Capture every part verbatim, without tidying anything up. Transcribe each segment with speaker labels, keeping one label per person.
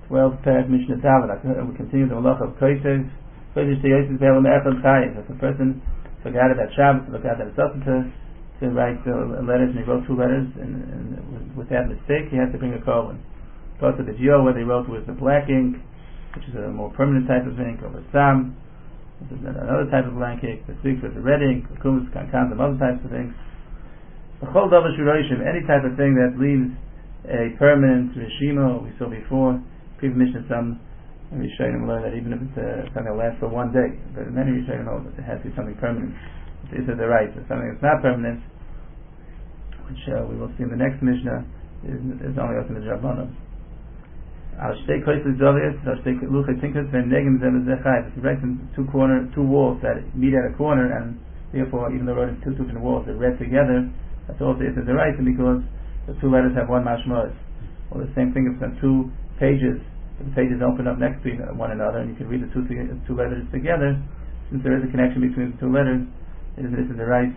Speaker 1: twelve parak Mishnah David. We continue the halacha of Kosev. Kosev Sheyosis Be'elam Echad Chayiv. If a person forgot about Shabbos, forgot that it's open to to write uh, letters, and he wrote two letters, and, and with that mistake, he has to bring a korban. Also, the Gio, where they wrote with the black ink, which is a more permanent type of ink, or the Sam, which is another type of blank ink. The Six with the red ink, the Kumus, Kankan, some other types of inks. The Chol Davar Shurayshim, any type of thing that leaves a permanent reshima, we saw before, previous Mishnah, some Rishonim learn that even if it's uh, something that lasts for one day, but many Rishonim know that it has to be something permanent. It's the right. So something that's not permanent, which uh, we will see in the next Mishnah, is, is only up in the Drabanan. Al shtei koisel zovius, al shtei luchay tinkus, ben negim zem zechai. If you write in two corner, two walls that meet at a corner, and therefore, even though wrote in two different walls, they're read together, that's also it is the right, because the two letters have one mashmos. Well, the same thing if it's on two pages, if the pages open up next to one another, and you can read the two two letters together, since there is a connection between the two letters, it is it is the right.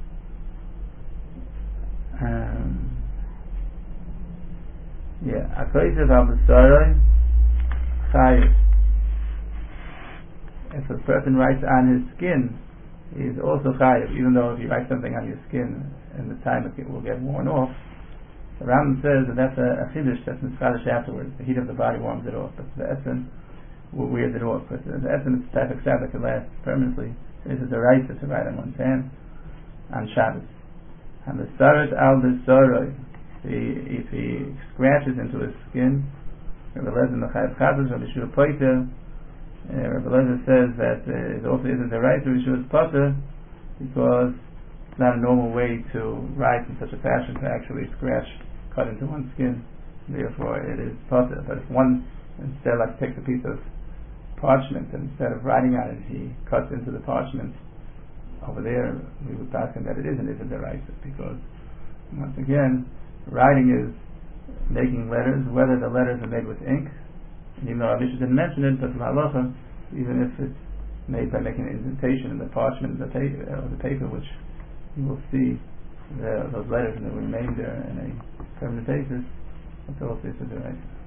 Speaker 1: Um, yeah, akoyzev al b'saroi chayiv. If a person writes on his skin, he is also chayiv, even though if you write something on your skin, in the time it will get worn off. The Rambam says that that's a, a chiddush that's mitzvah afterwards. The heat of the body warms it off, but the essence wears it off. But the, the essence is type of that can last permanently. This is the right to write on one's hand on Shabbos. And the sarat al the soroi, if he scratches into his skin, Rabbi Lezer Mechayev Chazos, Rabbi Shua Poiter, Rabbi Lezer says that uh, it also isn't the right to Rabbi Shua's Potter, because it's not a normal way to write in such a fashion to actually scratch, cut into one's skin. Therefore, it is Potter. But if one instead like takes a piece of parchment and instead of writing on it, he cuts into the parchment over there, we would pass him that it isn't isn't the right, because once again, writing is making letters, whether the letters are made with ink, and even though Abisha didn't mention it, but halacha, even if it's made by making an indentation in the parchment of the paper, uh, the paper, which you will see the, those letters and they remain there in a permanent basis, that's also the right.